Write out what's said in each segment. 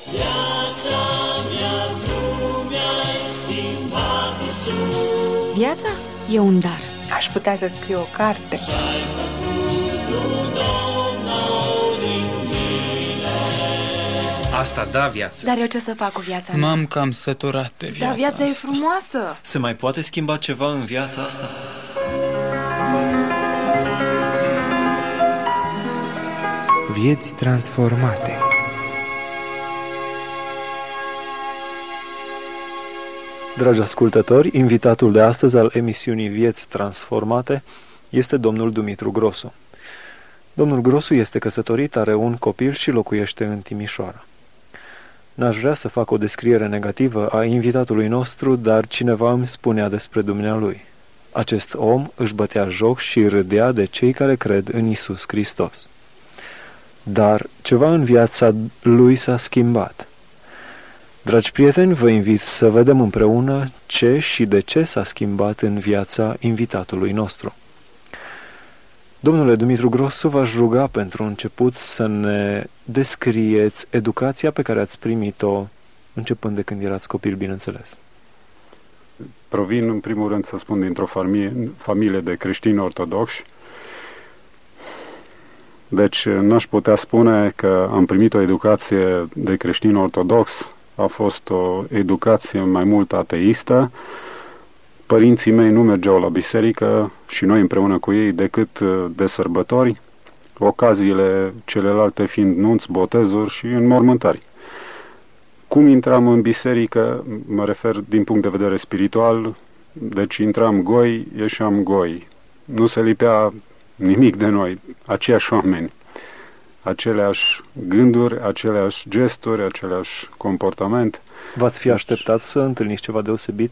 Viața mea, tu mi-ai schimbat, Iisus. Viața e un dar. Aș putea să scriu o carte. Ce-ai făcut tu, Domn, din mine. Asta da viață. Dar eu ce să fac cu viața mea? M-am cam săturat de viața Dar viața e asta. frumoasă. Se mai poate schimba ceva în viața asta? Vieți transformate. Dragi ascultători, invitatul de astăzi al emisiunii Vieți Transformate este domnul Dumitru Grosu. Domnul Grosu este căsătorit, are un copil și locuiește în Timișoara. N-aș vrea să fac o descriere negativă a invitatului nostru, dar cineva îmi spunea despre dumnealui. Acest om își bătea joc și râdea de cei care cred în Iisus Hristos. Dar ceva în viața lui s-a schimbat. Dragi prieteni, vă invit să vedem împreună ce și de ce s-a schimbat în viața invitatului nostru. Domnule Dumitru Grosu, v-aș ruga pentru început să ne descrieți educația pe care ați primit-o începând de când erați copil, bineînțeles. Provin, în primul rând, să spun, dintr-o familie de creștini ortodoxi. Deci n-aș putea spune că am primit o educație de creștin ortodox. A fost o educație mai mult ateistă. Părinții mei nu mergeau la biserică și noi împreună cu ei decât de sărbători, ocaziile celelalte fiind nunți, botezuri și înmormântări. Cum intram în biserică, mă refer din punct de vedere spiritual, deci intram goi, ieșeam goi. Nu se lipea nimic de noi, aceiași oameni, aceleași gânduri, aceleași gesturi, aceleași comportament. V-ați fi așteptat să întâlniți ceva deosebit?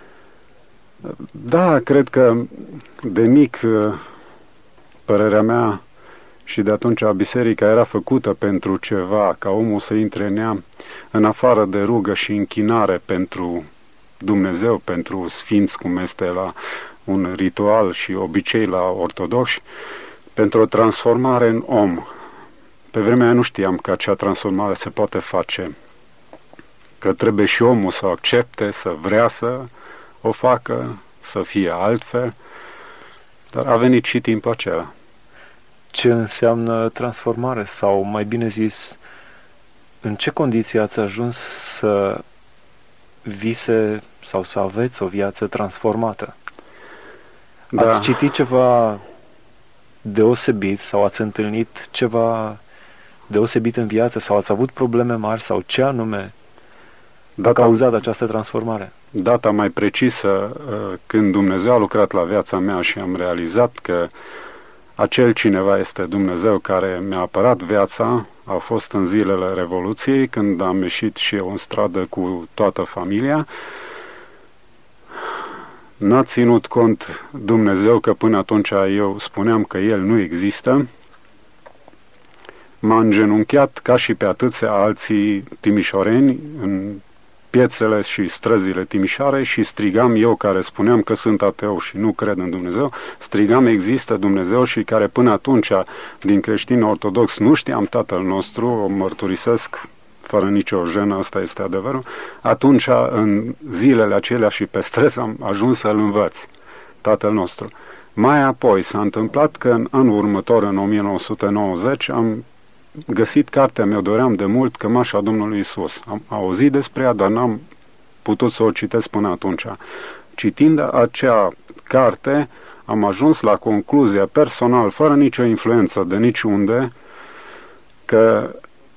Da, cred că de mic, părerea mea, și de atunci biserica era făcută pentru ceva, ca omul să intre în ea, în afară de rugă și închinare pentru Dumnezeu, pentru sfinți, cum este la un ritual și obicei la ortodoxi, pentru o transformare în om. Pe vremea aia nu știam că acea transformare se poate face, că trebuie și omul să o accepte, să vrea să o facă, să fie altfel, dar a venit și timpul acela. Ce înseamnă transformare? Sau, mai bine zis, în ce condiții ați ajuns să vise sau să aveți o viață transformată? Da. Ați citit ceva deosebit sau ați întâlnit ceva deosebit în viață sau ați avut probleme mari sau ce anume a cauzat această transformare? Data mai precisă când Dumnezeu a lucrat la viața mea și am realizat că acel cineva este Dumnezeu care mi-a apărat viața, a fost în zilele Revoluției, când am ieșit și eu în stradă cu toată familia. N-a ținut cont Dumnezeu că până atunci eu spuneam că El nu există. M-a îngenunchiat ca și pe atâția alții timișoreni în piețele și străzile Timișoarei și strigam, eu care spuneam că sunt ateu și nu cred în Dumnezeu, strigam există Dumnezeu și care până atunci din creștini ortodox nu știam Tatăl nostru, o mărturisesc fără nicio jenă, asta este adevărul. Atunci, în zilele acelea și pe stres, am ajuns să-L învăț, Tatăl nostru. Mai apoi s-a întâmplat că în anul următor, în 1990, am găsit cartea, mi-o doream de mult, Cămașa Domnului Iisus. Am auzit despre ea, dar n-am putut să o citesc până atunci. Citind acea carte, am ajuns la concluzia personal, fără nicio influență de niciunde, că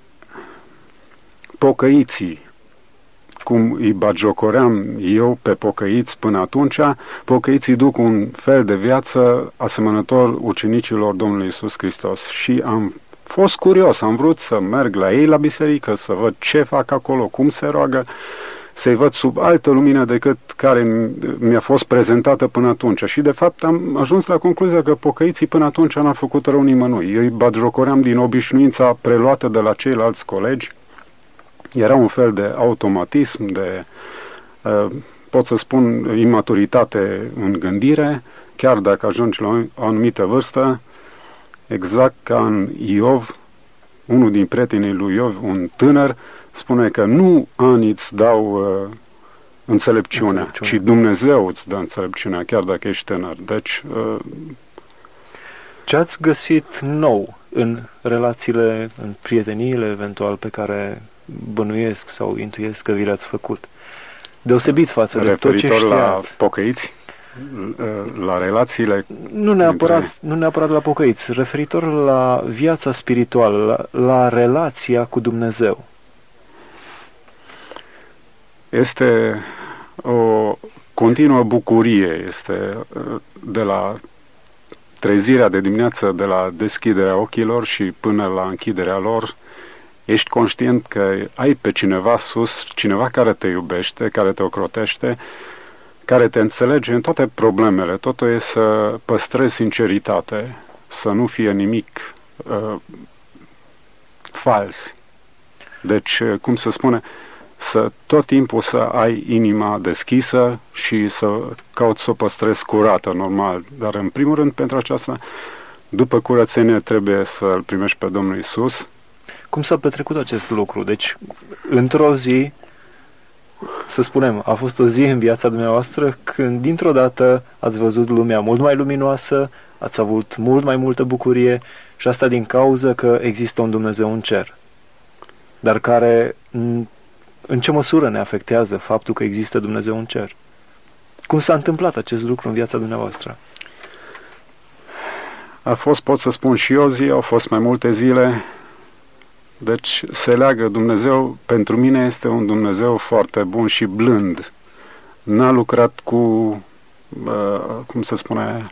pocăiții, cum îi bagiocoream eu pe pocăiți până atunci, pocăiții duc un fel de viață asemănător ucenicilor Domnului Iisus Hristos. Și am fost curios, am vrut să merg la ei la biserică, să văd ce fac acolo, cum se roagă, să-i văd sub altă lumină decât care mi-a fost prezentată până atunci. Și de fapt am ajuns la concluzia că pocăiții până atunci n-a făcut rău nimănui. Eu îi bagiocoream din obișnuința preluată de la ceilalți colegi. Era un fel de automatism, de, pot să spun, imaturitate în gândire, chiar dacă ajungi la o anumită vârstă, exact ca în Iov, unul din prietenii lui Iov, un tânăr, spune că nu anii îți dau înțelepciunea, ci Dumnezeu îți dă înțelepciunea, chiar dacă ești tânăr. Deci, ce ați găsit nou în relațiile, în prieteniile eventual pe care bănuiesc sau intuiesc că vi le-ați făcut? Deosebit față de tot ce știați. Referitor la pocăiți? La relațiile... Nu neapărat la pocăiți, referitor la viața spirituală, la relația cu Dumnezeu. Este o continuă bucurie, este de la trezirea de dimineață, de la deschiderea ochilor și până la închiderea lor, ești conștient că ai pe cineva sus, cineva care te iubește, care te ocrotește, care te înțelege în toate problemele. Totul e să păstrezi sinceritate, să nu fie nimic fals. Deci, cum se spune, să tot timpul să ai inima deschisă și să cauți să o păstrezi curată, normal. Dar, în primul rând, pentru aceasta, după curățenie, trebuie să-L primești pe Domnul Iisus. Cum s-a petrecut acest lucru? Deci, într-o zi, să spunem, a fost o zi în viața dumneavoastră când, dintr-o dată, ați văzut lumea mult mai luminoasă, ați avut mult mai multă bucurie și asta din cauza că există un Dumnezeu în cer. Dar care, în ce măsură ne afectează faptul că există Dumnezeu în cer? Cum s-a întâmplat acest lucru în viața dumneavoastră? A fost, pot să spun și o zi, au fost mai multe zile. Deci se leagă Dumnezeu, pentru mine este un Dumnezeu foarte bun și blând. N-a lucrat cu, cum se spune,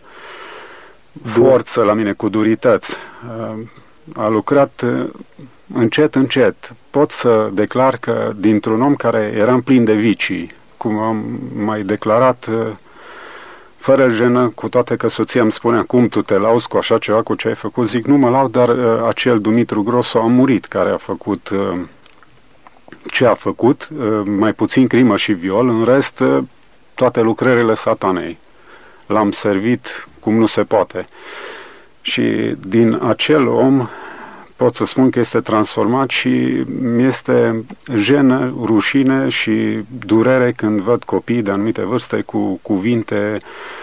forță la mine, cu durități. A lucrat încet, încet. Pot să declar că dintr-un om care era plin de vicii, cum am mai declarat, fără jenă, cu toate că soția îmi spunea, cum tu te lauzi cu așa ceva, cu ce ai făcut? Zic, nu mă laud, dar acel Dumitru Grosu a murit, care a făcut ce a făcut, mai puțin crimă și viol, în rest toate lucrările satanei. L-am servit cum nu se poate. Și din acel om pot să spun că este transformat și mi-este jenă, rușine și durere când văd copii de anumite vârste cu cuvinte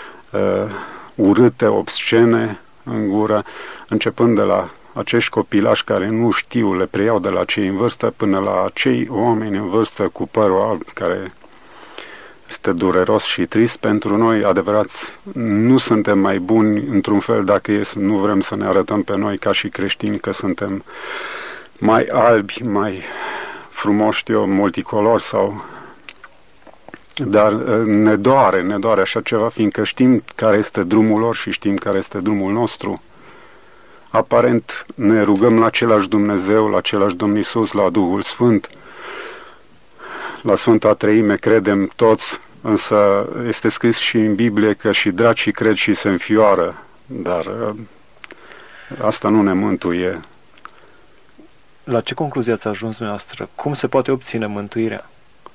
urâte, obscene în gură, începând de la acești copilași care nu știu, le preiau de la cei în vârstă până la acei oameni în vârstă cu părul alb, care este dureros și trist pentru noi, adevărați, nu suntem mai buni într-un fel dacă nu vrem să ne arătăm pe noi ca și creștini că suntem mai albi, mai frumoși, multicolori sau... Dar ne doare așa ceva, fiindcă știm care este drumul lor și știm care este drumul nostru. Aparent ne rugăm la același Dumnezeu, la același Domn Iisus, la Duhul Sfânt, la Sfânta Treime credem toți, însă este scris și în Biblie că și dracii cred și se înfioară, dar asta nu ne mântuie. La ce concluzie ați ajuns dumneavoastră? Cum se poate obține mântuirea?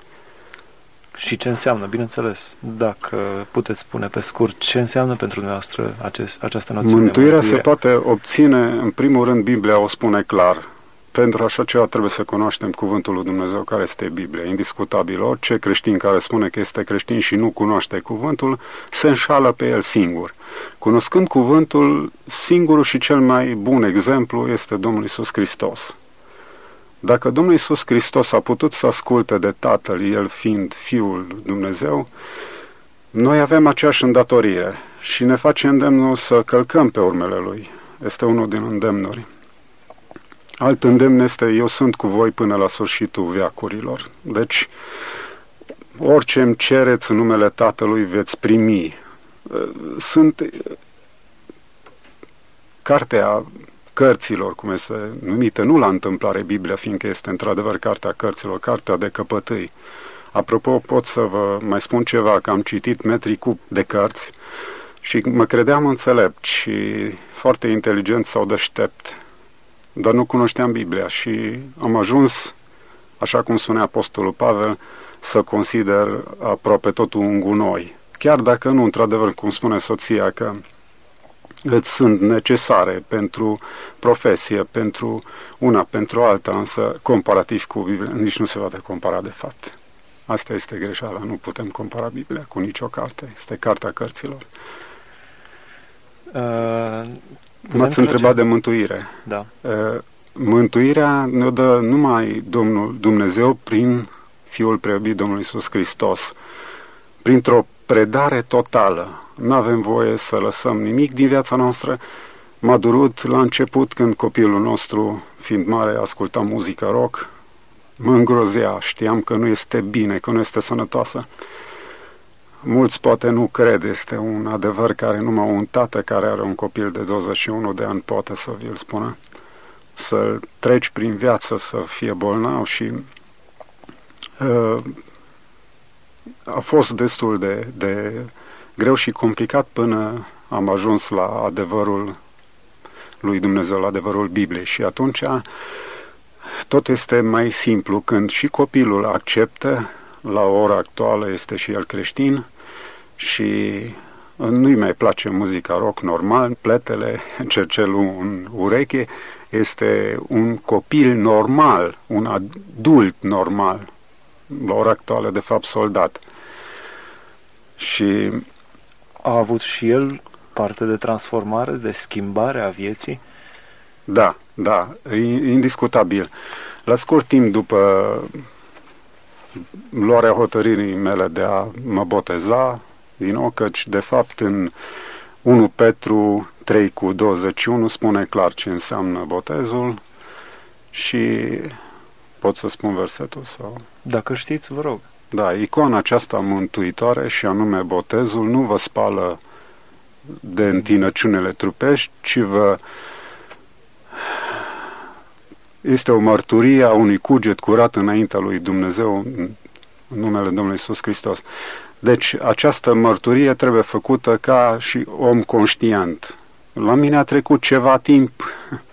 Și ce înseamnă, bineînțeles, dacă puteți spune pe scurt, ce înseamnă pentru dumneavoastră această noțiune? Mântuirea se poate obține, în primul rând, Biblia o spune clar. Pentru așa ceva trebuie să cunoaștem cuvântul lui Dumnezeu care este Biblia, indiscutabil. Orice creștin care spune că este creștin și nu cunoaște cuvântul, se înșală pe el singur. Cunoscând cuvântul, singurul și cel mai bun exemplu este Domnul Iisus Hristos. Dacă Domnul Iisus Hristos a putut să asculte de Tatăl, El fiind Fiul Dumnezeu, noi avem aceeași îndatorire și ne face îndemnul să călcăm pe urmele Lui. Este unul din îndemnuri. Alt îndemn este, eu sunt cu voi până la sfârșitul veacurilor. Deci, orice îmi cereți în numele Tatălui veți primi. Sunt cartea cărților, cum este numită, nu la întâmplare Biblia, fiindcă este într-adevăr cartea cărților, cartea de căpătâi. Apropo, pot să vă mai spun ceva, că am citit metri cub de cărți și mă credeam înțelept și foarte inteligent sau deștept, dar nu cunoșteam Biblia și am ajuns, așa cum spune Apostolul Pavel, să consider aproape totul un gunoi. Chiar dacă nu, într-adevăr, cum spune soția, că îți sunt necesare pentru profesie, pentru una, pentru alta, însă comparativ cu Biblia nici nu se poate compara de fapt. Asta este greșeala, nu putem compara Biblia cu nicio carte, este cartea cărților. M-ați întrebat de mântuire. Da. Mântuirea ne-o dă numai Domnul Dumnezeu prin Fiul preobit Domnul Iisus Hristos, printr-o predare totală. Nu avem voie să lăsăm nimic din viața noastră. M-a durut la început când copilul nostru, fiind mare, asculta muzică rock, mă îngrozea, știam că nu este bine, că nu este sănătoasă. Mulți poate nu cred, este un adevăr care numai un tată care are un copil de 21 de ani poate să vi-l spună. Să treci prin viață, să fie bolnav și a fost destul de greu și complicat până am ajuns la adevărul lui Dumnezeu, la adevărul Bibliei. Și atunci tot este mai simplu când și copilul acceptă, la ora actuală este și el creștin și nu-i mai place muzica rock normal, pletele, cercelul în ureche, este un copil normal, un adult normal, la ora actuală, de fapt, soldat. Și a avut și el parte de transformare, de schimbare a vieții? Da, indiscutabil. La scurt timp după luarea hotărârii mele de a mă boteza, din nou, căci de fapt în 1 Petru 3:21 spune clar ce înseamnă botezul și pot să spun versetul sau... Dacă știți, vă rog. Da, icoana aceasta mântuitoare și anume botezul nu vă spală de întinăciunile trupești, ci este o mărturie a unui cuget curat înaintea lui Dumnezeu în numele Domnului Iisus Hristos. Deci această mărturie trebuie făcută ca și om conștient. La mine a trecut ceva timp,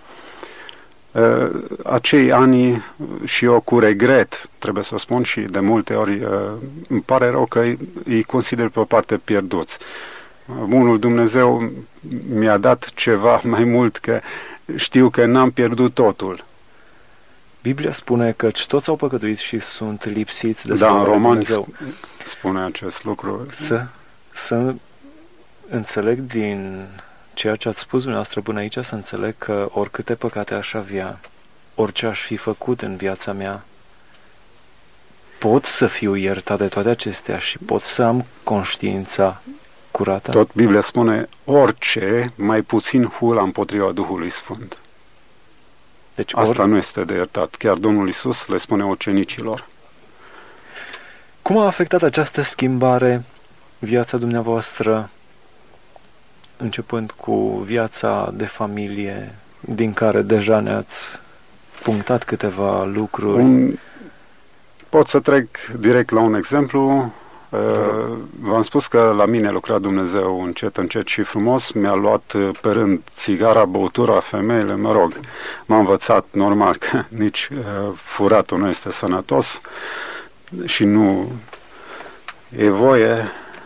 acei ani, și eu cu regret, trebuie să spun, și de multe ori îmi pare rău că îi consider pe o parte pierduți. Bunul Dumnezeu mi-a dat ceva mai mult, că știu că n-am pierdut totul. Biblia spune că toți au păcătuit și sunt lipsiți de slava lui Dumnezeu. Spune acest lucru. Să înțeleg din ceea ce ați spus dumneavoastră până aici, să înțeleg că oricâte păcate aș avea, orice aș fi făcut în viața mea, pot să fiu iertat de toate acestea și pot să am conștiința curată? Tot Biblia spune orice, mai puțin hula împotriva Duhului Sfânt. Deci asta nu este de iertat. Chiar Domnul Iisus le spune ucenicilor. Cum a afectat această schimbare viața dumneavoastră, începând cu viața de familie, din care deja ne-ați punctat câteva lucruri? Pot să trec direct la un exemplu. V-am spus că la mine lucra Dumnezeu încet și frumos, mi-a luat pe rând țigara, băutura, femeile, mă rog. M-a învățat normal că nici furatul nu este sănătos și nu e voie.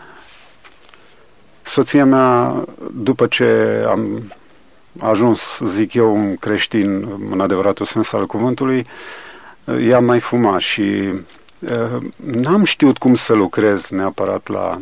Soția mea, după ce am ajuns, zic eu, un creștin în adevăratul sens al cuvântului, ea mai fuma și n-am știut cum să lucrez neapărat la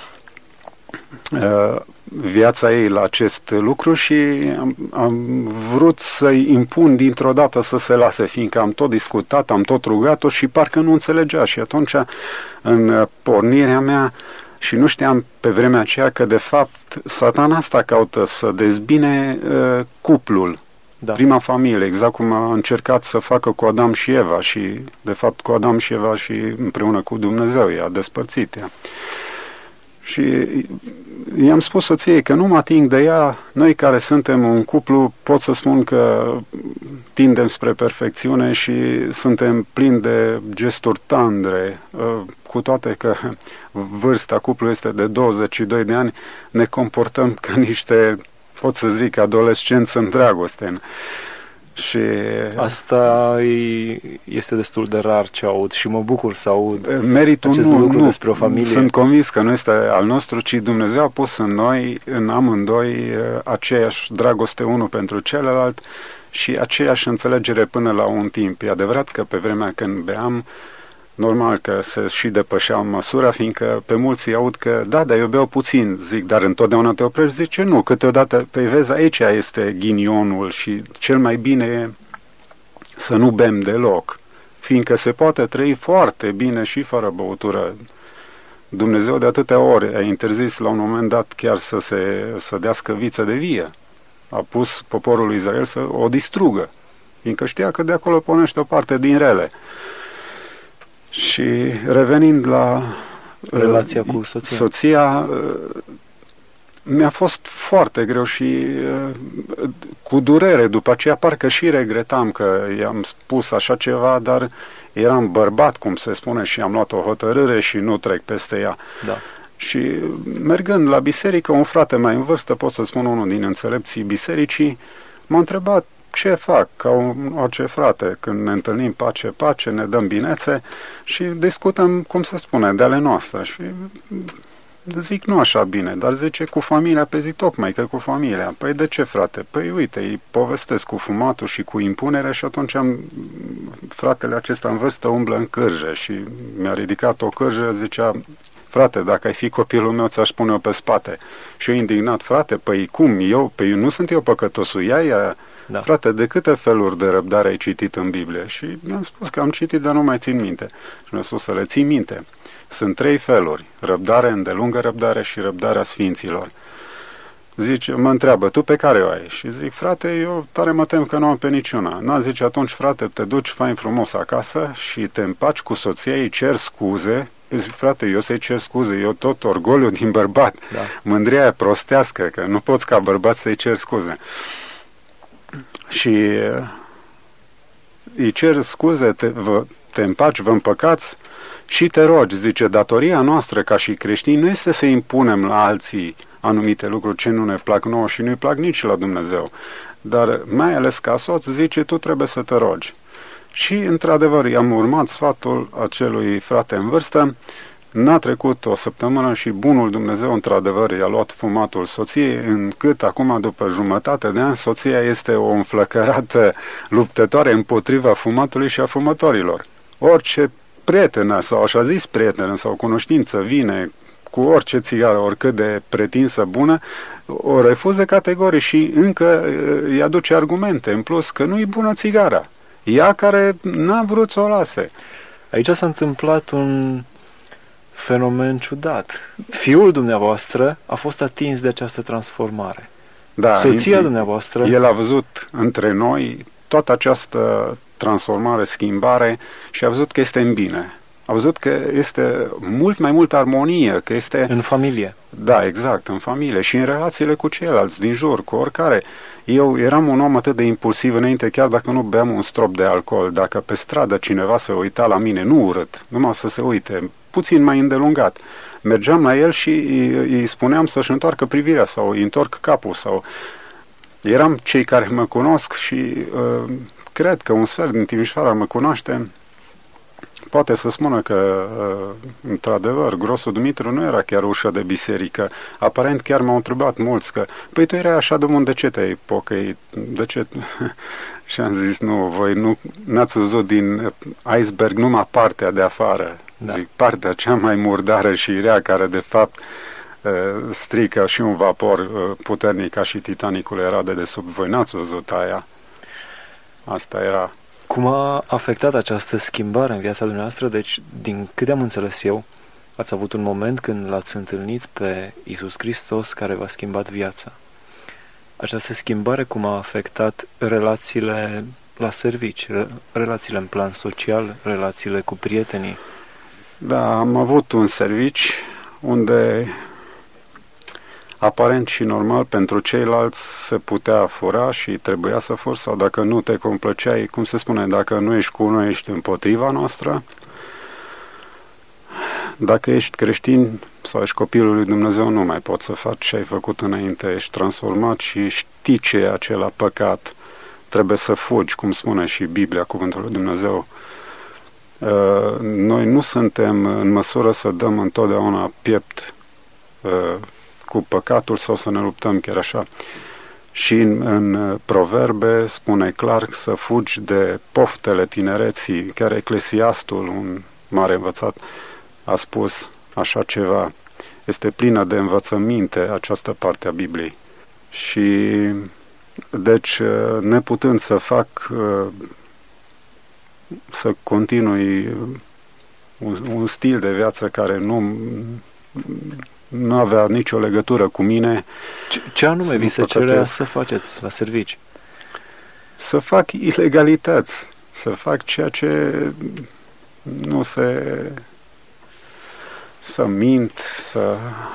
viața ei, la acest lucru, și am vrut să-i impun dintr-o dată să se lase, fiindcă am tot discutat, am tot rugat-o și parcă nu înțelegea. Și atunci, în pornirea mea, și nu știam pe vremea aceea că de fapt Satana asta caută să dezbine cuplul, da. Prima familie, exact cum a încercat să facă cu Adam și Eva, și de fapt cu Adam și Eva și împreună cu Dumnezeu i-a despărțit ea. Și i-am spus soției că nu mă ating de ea. Noi care suntem un cuplu, pot să spun că tindem spre perfecțiune și suntem plini de gesturi tandre, cu toate că vârsta cuplului este de 22 de ani, ne comportăm ca niște, pot să zic, adolescenți în dragoste. Și asta este destul de rar ce aud și mă bucur să aud meritul acest lucru despre o familie. Sunt convins că nu este al nostru, ci Dumnezeu a pus în noi, în amândoi, aceeași dragoste unul pentru celălalt și aceeași înțelegere până la un timp. E adevărat că pe vremea când beam, normal că se și depășeau măsura, fiindcă pe mulți îi aud că, da, dar eu beau puțin, zic, dar întotdeauna te oprești, zice, nu, câteodată, pe vezi, aici este ghinionul și cel mai bine e să nu bem deloc, fiindcă se poate trăi foarte bine și fără băutură. Dumnezeu de atâtea ori a interzis la un moment dat chiar să dea scăviță de vie. A pus poporul lui Israel să o distrugă, fiindcă știa că de acolo pornește o parte din rele. Și revenind la relația cu soția, mi-a fost foarte greu și cu durere. După aceea parcă și regretam că i-am spus așa ceva, dar eram bărbat, cum se spune, și am luat o hotărâre și nu trec peste ea. Da. Și mergând la biserică, un frate mai în vârstă, pot să spun unul din înțelepții bisericii, m-a întrebat ce fac, ca orice frate, când ne întâlnim pace, ne dăm binețe și discutăm, cum se spune, de ale noastre. Și zic, nu așa bine, dar zice, cu familia, pe zi tocmai că cu familia. Păi de ce, frate? Păi uite, îi povestesc cu fumatul și cu impunerea și atunci fratele acesta în vârstă umblă în cârje și mi-a ridicat o cârje, zicea, frate, dacă ai fi copilul meu, ți-aș pune-o pe spate. Și eu indignat, frate, păi cum? Eu nu sunt eu păcătosul, ea. Da. Frate, de câte feluri de răbdare ai citit în Biblie? Și mi-am spus că am citit, dar nu mai țin minte. Și mi-a spus să le ții minte. Sunt 3 feluri. Răbdare, îndelungă răbdare și răbdarea sfinților. Zice, mă întreabă, tu pe care o ai? Și zic, frate, eu tare mă tem că nu am pe niciuna. Zice, atunci, frate, te duci fain frumos acasă și te împaci cu soția, îi cer scuze. Zic, frate, eu să-i cer scuze, eu tot orgoliu din bărbat. Da. Mândria e prostească, că nu poți ca bărbat să-i cer scuze. Și îi cer scuze, te împaci, vă împăcați și te rogi. Zice, datoria noastră ca și creștini nu este să impunem la alții anumite lucruri ce nu ne plac nouă și nu-i plac nici la Dumnezeu. Dar mai ales ca soț, zice, tu trebuie să te rogi. Și, într-adevăr, i-am urmat sfatul acelui frate în vârstă. N-a trecut o săptămână și bunul Dumnezeu, într-adevăr, i-a luat fumatul soției, încât acum, după jumătate de ani, soția este o înflăcărată luptătoare împotriva fumatului și a fumătorilor. Orice prietenă sau așa zis prietenă sau cunoștință vine cu orice țigară, oricât de pretinsă bună, o refuză categoric și încă îi aduce argumente, în plus, că nu-i bună țigara. Ea care n-a vrut să o lase. Aici s-a întâmplat un fenomen ciudat. Fiul dumneavoastră a fost atins de această transformare. Da, soția dumneavoastră... El a văzut între noi toată această transformare, schimbare și a văzut că este în bine. A văzut că este mult mai multă armonie, că este... În familie. Da, exact, în familie și în relațiile cu ceilalți din jur, cu oricare. Eu eram un om atât de impulsiv înainte, chiar dacă nu beam un strop de alcool. Dacă pe stradă cineva se uita la mine, nu urât, numai să se uite, puțin mai îndelungat, mergeam la el și îi spuneam să-și întoarcă privirea sau îi întorc capul sau... Eram cei care mă cunosc și cred că un sfert din Timișoara mă cunoaște. Poate să spună că, într-adevăr, Grosul Dumitru nu era chiar ușă de biserică. Aparent chiar m-au întrebat mulți că, păi tu erai așa de bun, de ce te-ai pocăit? De ce? Și am zis, nu, voi n-ați văzut din iceberg numai partea de afară. Da. Zic, partea cea mai murdară și rea, care de fapt strică și un vapor puternic ca și Titanicul era de desubt. Voi n-ați văzut aia. Asta era... Cum a afectat această schimbare în viața dumneavoastră? Deci, din câte am înțeles eu, ați avut un moment când l-ați întâlnit pe Iisus Hristos care v-a schimbat viața. Această schimbare cum a afectat relațiile la servici, relațiile în plan social, relațiile cu prietenii? Da, am avut un servici unde aparent și normal pentru ceilalți se putea fura și trebuia să furi, sau dacă nu te complăceai, cum se spune, dacă nu ești cu noi, ești împotriva noastră. Dacă ești creștin sau ești copilul lui Dumnezeu, nu mai poți să faci ce ai făcut înainte, ești transformat și știi ce e acela păcat. trebuie să fugi, cum spune și Biblia, cuvântul lui Dumnezeu. Noi nu suntem în măsură să dăm întotdeauna piept cu păcatul sau să ne luptăm chiar așa. Și în Proverbe spune clar să fugi de poftele tinereții. Chiar Eclesiastul, un mare învățat, a spus așa ceva. Este plină de învățăminte această parte a Bibliei. Și deci, neputând să fac, să continui un stil de viață care nu avea nicio legătură cu mine. Ce anume vi se cerea să faceți la servici? Să fac ilegalități, să fac ceea ce nu se... să mint, să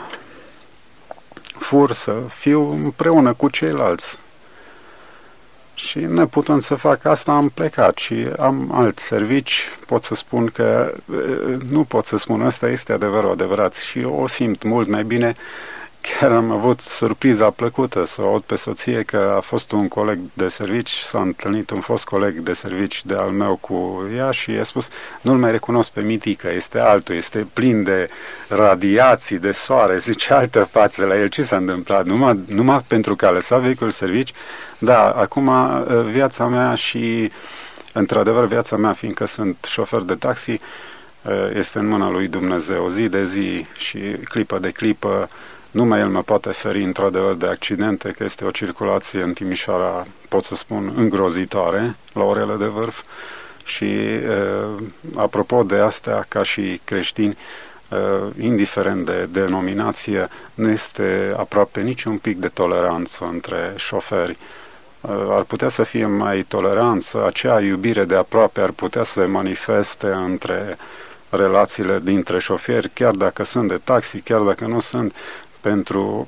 fur, să fiu împreună cu ceilalți. Și neputând să fac asta, am plecat și am alt servici. Pot să spun că, nu pot să spun, ăsta este adevărat și eu o simt mult mai bine. Chiar am avut surpriza plăcută să o aud pe soție că a fost un coleg de servici, s-a întâlnit un fost coleg de servici de al meu cu ea și i-a spus, nu-l mai recunosc pe Mitică, este altul, este plin de radiații, de soare, zice altă față la el. Ce s-a întâmplat? Numai pentru că a lăsat vechiul servici? Da, acum viața mea și, într-adevăr, viața mea, fiindcă sunt șofer de taxi, este în mâna lui Dumnezeu, zi de zi și clipă de clipă. Numai el mă poate feri, într-adevăr, de accidente, că este o circulație în Timișoara, pot să spun, îngrozitoare, la orele de vârf. Și, apropo de astea, ca și creștini, indiferent de denominație, nu este aproape niciun pic de toleranță între șoferi. Ar putea să fie mai toleranță, acea iubire de aproape ar putea să se manifeste între relațiile dintre șoferi, chiar dacă sunt de taxi, chiar dacă nu sunt, pentru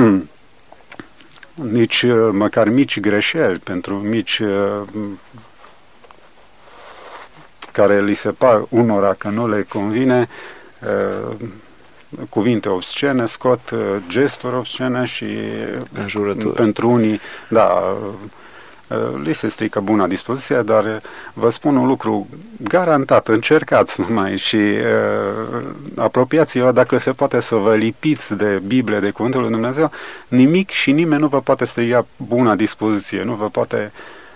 nici măcar mici greșeli, pentru mici care li se par unora că nu le convine, cuvinte obscene, scot gesturi obscene și pentru unii, da, li se strică buna dispoziție, dar vă spun un lucru garantat, încercați numai și apropiați-vă, dacă se poate, să vă lipiți de Biblie, de Cuvântul lui Dumnezeu, nimic și nimeni nu vă poate striga buna dispoziție, nu vă poate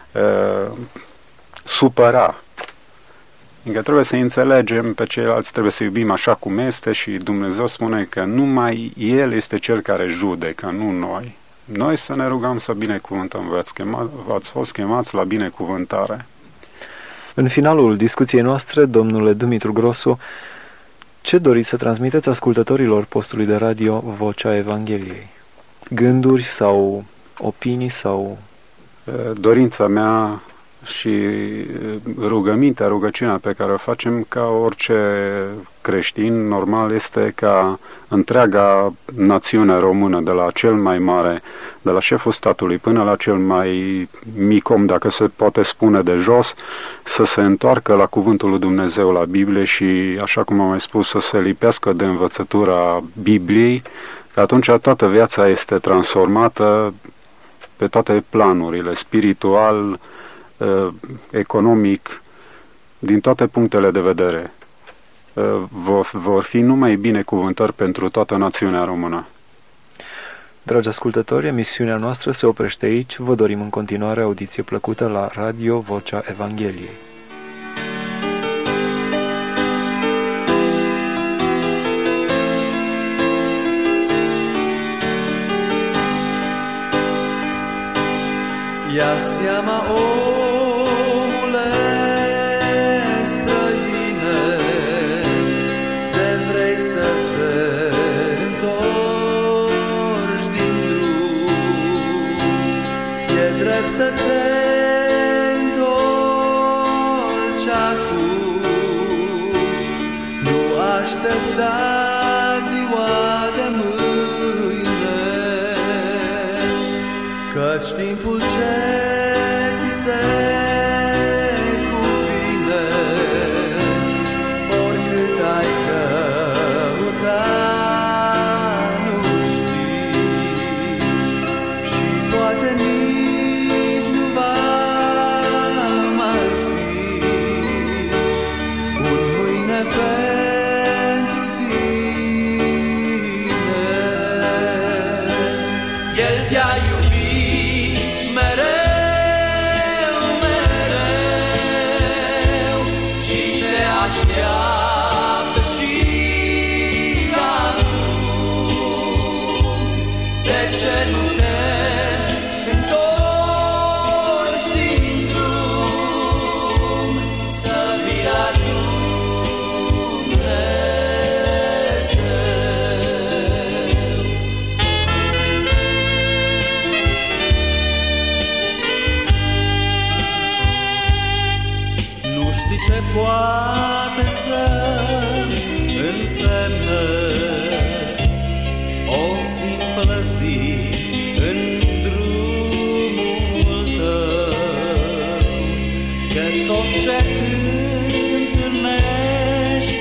supăra. Încă trebuie să înțelegem pe ceilalți, trebuie să iubim așa cum este și Dumnezeu spune că numai El este Cel care judecă, nu noi. Noi să ne rugăm să binecuvântăm, v-ați fost chemați la binecuvântare. În finalul discuției noastre, domnule Dumitru Grosu, ce doriți să transmiteți ascultătorilor postului de radio Vocea Evangheliei? Gânduri sau opinii sau... Dorința mea și rugăciunea pe care o facem ca orice creștin normal este ca întreaga națiune română, de la cel mai mare, de la șeful statului până la cel mai mic om, dacă se poate spune, de jos, să se întoarcă la cuvântul lui Dumnezeu, la Biblie și, așa cum am mai spus, să se lipească de învățătura Bibliei, că atunci toată viața este transformată pe toate planurile, spiritual, economic, din toate punctele de vedere. Vor fi numai binecuvântări pentru toată națiunea română. Dragi ascultători, emisiunea noastră se oprește aici. Vă dorim în continuare audiție plăcută la Radio Vocea Evangheliei. Ia seama, omule străine, de vrei să te întorci din drum. E drept să te întorci acum, nu aștepta ziua de mâine, căci timpul ce ți se cuvine, oricât ai căuta, nu știi și poate nici nu va așteaptă și acum. De ce nu te întorci din drum să vii la ce poate să însemne o simplă zi în drumul tău, că tot ce întâlnești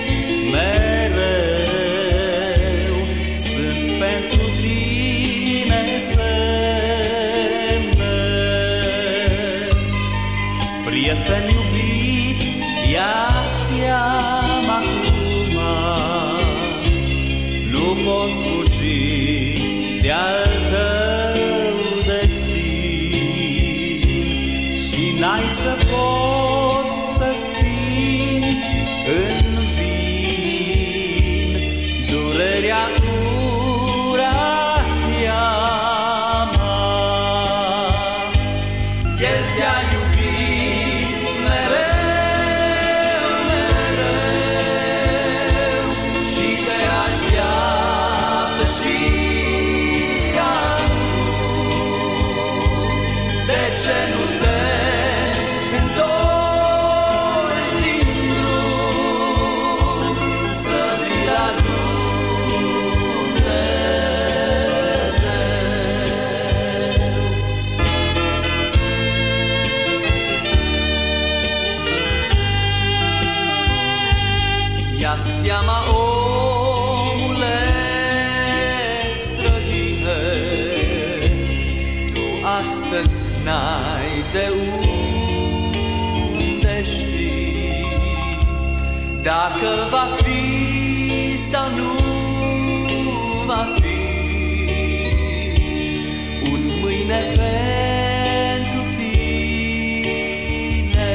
mereu sunt pentru tine semne. Prieten iubit, ia seama acum, nu poți fugi de-al tău destin și n-ai să poți să stingi în vin durerea, ura, teama. El te-a iubit mereu, mereu și te așteaptă și acum. De ce nu te întorci din drum să vii la Dumnezeu? Ia seama, omule străine, tu astăzi n-ai de unde știi dacă va fi sau nu va fi un mâine pentru tine.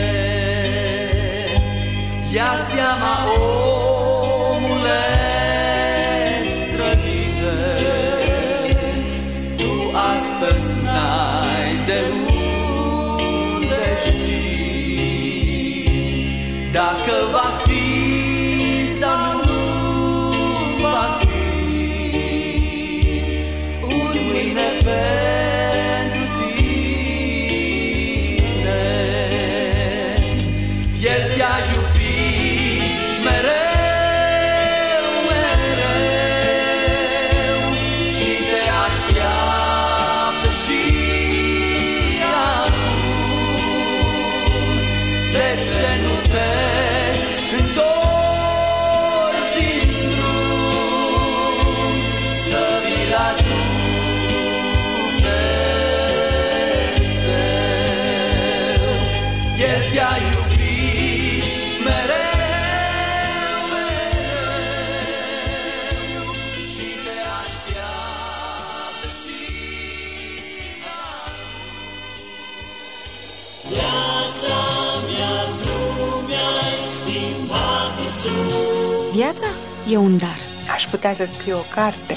Ia seama, omule străine, tu astăzi n-ai de unde știi dacă va fi sau nu va fi un mâine pentru tine. El te-a iubit mereu, mereu și te așteaptă și acum. De ce nu te întorci din drum să vii la Dumnezeu? El te-a iubit mereu, mereu și te așteaptă și acum. Viața mea, tu mi-ai schimbat, Iisus. Viața e un dar. Aș putea să scriu o carte.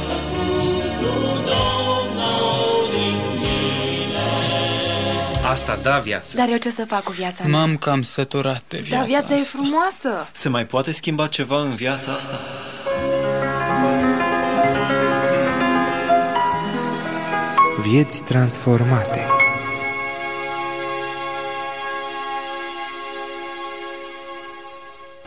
Asta da viață. Dar eu ce să fac cu viața mea? M-am cam săturat de viața Dar viața e asta. frumoasă. Se mai poate schimba ceva în viața asta? Vieți transformate.